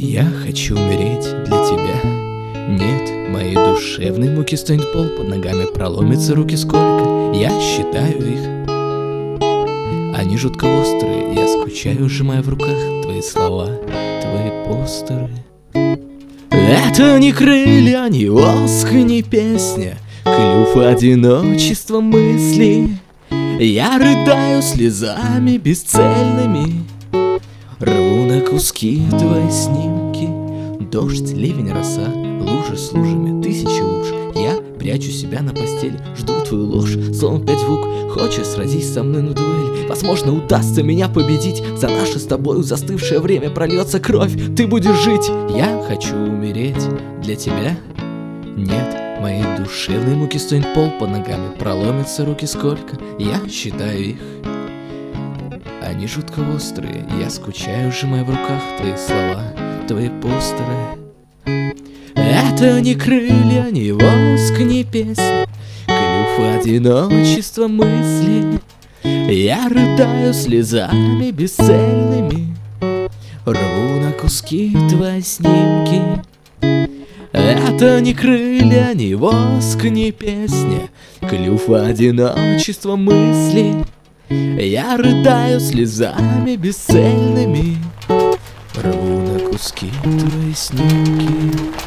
Я хочу умереть для тебя. Нет, моей душевной муки стонет пол, под ногами проломятся руки сколько. Я считаю их, они жутко острые. Я скучаю, сжимая в руках твои слова, твои постеры. Это не крылья, не воск, не песня, клюв одиночества мысли. Я рыдаю слезами бесцельными, рву на куски твои снимки. Дождь, ливень, роса, лужи с лужами, тысячи луж. Я прячу себя на постели, жду твою ложь. Сон пять звук, хочешь сразись со мной на дуэль? Возможно, удастся меня победить. За наше с тобою застывшее время прольется кровь. Ты будешь жить. Я хочу умереть для тебя. Нет, моей душевной муки стонет пол, под ногами проломятся руки сколько. Я считаю их, они жутко острые. Я скучаю, сжимая в руках твои слова, твои постеры. Это не крылья, не воск, не песня, клюв одиночества мысли. Я рыдаю слезами бесцельными, рву на куски твои снимки. Это не крылья, не воск, не песня, клюв одиночества мысли. Я рыдаю слезами бесцельными, рву на куски твои снимки.